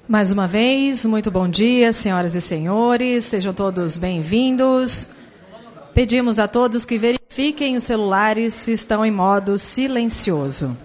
Mais uma vez, muito bom dia, senhoras e senhores, sejam todos bem-vindos. Pedimos a todos que verifiquem os celulares se estão em modo silencioso.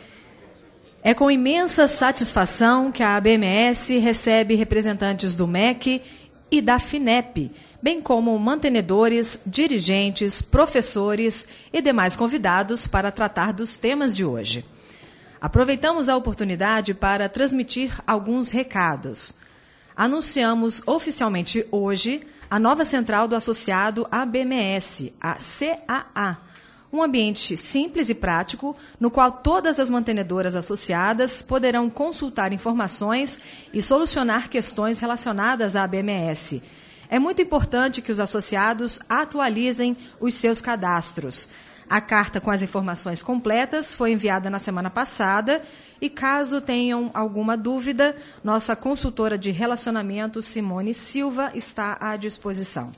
É com imensa satisfação que a ABMS recebe representantes do MEC e da FINEP, bem como mantenedores, dirigentes, professores e demais convidados para tratar dos temas de hoje. Aproveitamos a oportunidade para transmitir alguns recados. Anunciamos oficialmente hoje a nova central do associado ABMS, a CAA, um ambiente simples e prático no qual todas as mantenedoras associadas poderão consultar informações e solucionar questões relacionadas à ABMS. É muito importante que os associados atualizem os seus cadastros. A carta com as informações completas foi enviada na semana passada e, caso tenham alguma dúvida, nossa consultora de relacionamento, Simone Silva, está à disposição.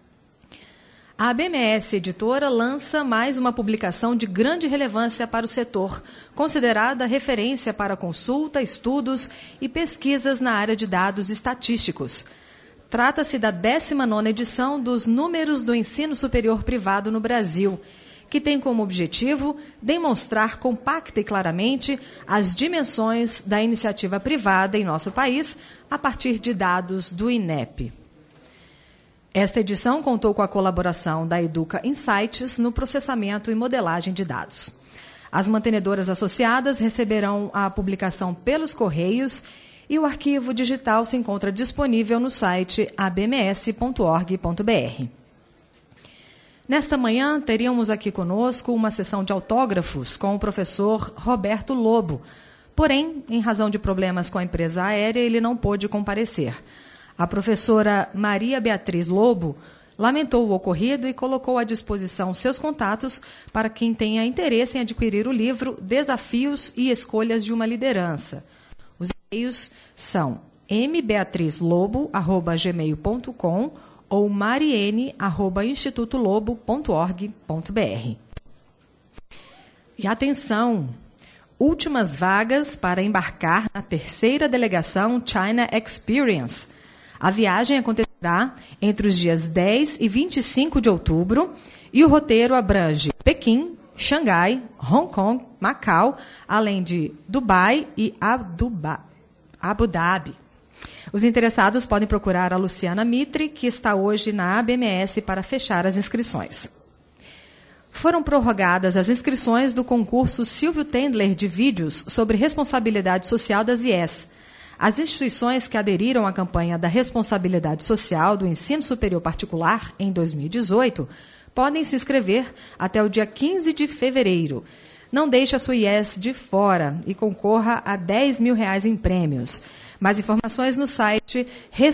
A ABMS Editora lança mais uma publicação de grande relevância para o setor, considerada referência para consulta, estudos e pesquisas na área de dados estatísticos. Trata-se da 19ª edição dos Números do Ensino Superior Privado no Brasil, que tem como objetivo demonstrar compacta e claramente as dimensões da iniciativa privada em nosso país a partir de dados do INEP. Esta edição contou com a colaboração da Educa Insights no processamento e modelagem de dados. As mantenedoras associadas receberão a publicação pelos Correios e o arquivo digital se encontra disponível no site abms.org.br. Nesta manhã, teríamos aqui conosco uma sessão de autógrafos com o professor Roberto Lobo. Porém, em razão de problemas com a empresa aérea, ele não pôde comparecer. A professora Maria Beatriz Lobo lamentou o ocorrido e colocou à disposição seus contatos para quem tenha interesse em adquirir o livro Desafios e Escolhas de uma Liderança. Os e-mails são mbeatrizlobo@gmail.com ou mariene@institutolobo.org.br. E atenção! Últimas vagas para embarcar na 3ª delegação China Experience. A viagem acontecerá entre os dias 10 e 25 de outubro e o roteiro abrange Pequim, Xangai, Hong Kong, Macau, além de Dubai e Abu Dhabi. Os interessados podem procurar a Luciana Mitre, que está hoje na ABMS, para fechar as inscrições. Foram prorrogadas as inscrições do concurso Silvio Tendler de vídeos sobre responsabilidade social das IES. As instituições que aderiram à campanha da responsabilidade social do ensino superior particular em 2018 podem se inscrever até o dia 15 de fevereiro. Não deixe a sua IES de fora e concorra a R$10 mil em prêmios. Mais informações no site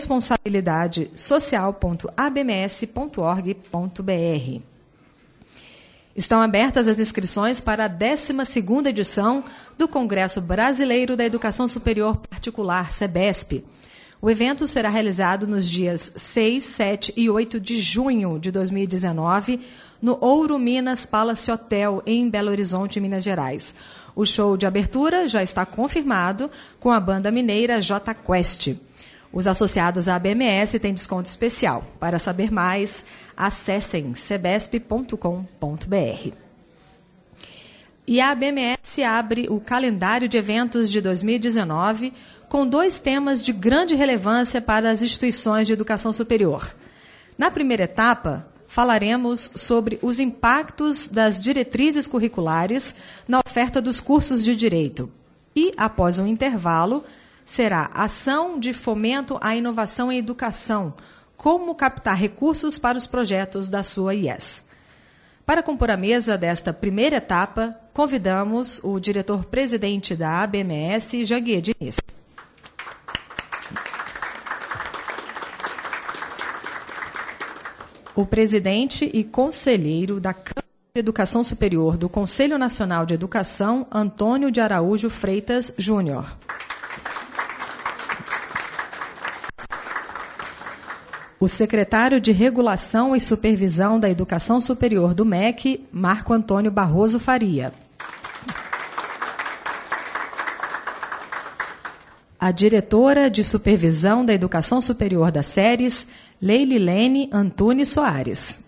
responsabilidadesocial.abms.org.br. Estão abertas as inscrições para a 12ª edição do Congresso Brasileiro da Educação Superior Particular, CEBESP. O evento será realizado nos dias 6, 7 e 8 de junho de 2019, no Ouro Minas Palace Hotel, em Belo Horizonte, Minas Gerais. O show de abertura já está confirmado com a banda mineira J Quest. Os associados à ABMS têm desconto especial. Para saber mais, acessem cebesp.com.br. E a ABMS abre o calendário de eventos de 2019 com 2 temas de grande relevância para as instituições de educação superior. Na primeira etapa, falaremos sobre os impactos das diretrizes curriculares na oferta dos cursos de direito. E, após um intervalo, será Ação de Fomento à Inovação em Educação, como captar recursos para os projetos da sua IES. Para compor a mesa desta primeira etapa, convidamos o diretor-presidente da ABMS, Janguier Diniz. O presidente e conselheiro da Câmara de Educação Superior do Conselho Nacional de Educação, Antônio de Araújo Freitas Júnior. O secretário de Regulação e Supervisão da Educação Superior do MEC, Marco Antônio Barroso Faria. a diretora de Supervisão da Educação Superior da SERES, Leililene Antunes Soares.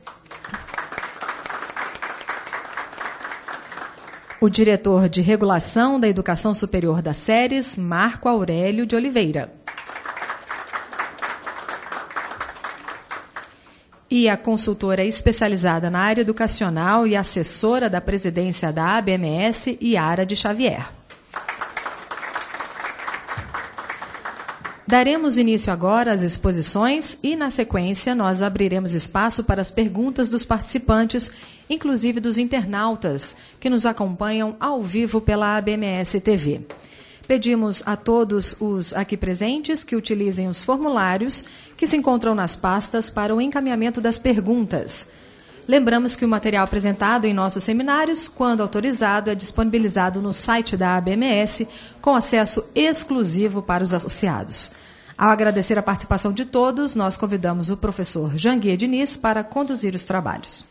O diretor de Regulação da Educação Superior da SERES, Marco Aurélio de Oliveira. E a consultora especializada na área educacional e assessora da presidência da ABMS, Yara de Xavier. Daremos início agora às exposições e, na sequência, nós abriremos espaço para as perguntas dos participantes, inclusive dos internautas, que nos acompanham ao vivo pela ABMS TV. Pedimos a todos os aqui presentes que utilizem os formulários que se encontram nas pastas para o encaminhamento das perguntas. Lembramos que o material apresentado em nossos seminários, quando autorizado, é disponibilizado no site da ABMS com acesso exclusivo para os associados. Ao agradecer a participação de todos, nós convidamos o professor Janguier Diniz para conduzir os trabalhos.